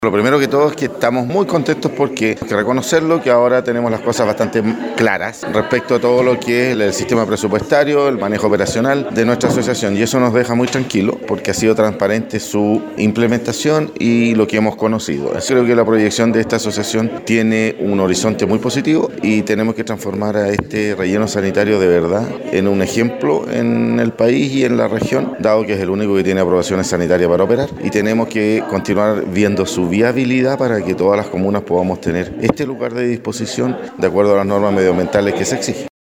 Lo primero que todo es que estamos muy contentos porque hay que reconocerlo, que ahora tenemos las cosas bastante claras respecto a todo lo que es el sistema presupuestario, el manejo operacional de nuestra asociación, y eso nos deja muy tranquilos porque ha sido transparente su implementación y lo que hemos conocido. Creo que la proyección de esta asociación tiene un horizonte muy positivo y tenemos que transformar a este relleno sanitario de verdad en un ejemplo en el país y en la región, dado que es el único que tiene aprobaciones sanitarias para operar, y tenemos que continuar viendo su viabilidad para que todas las comunas podamos tener este lugar de disposición de acuerdo a las normas medioambientales que se exigen.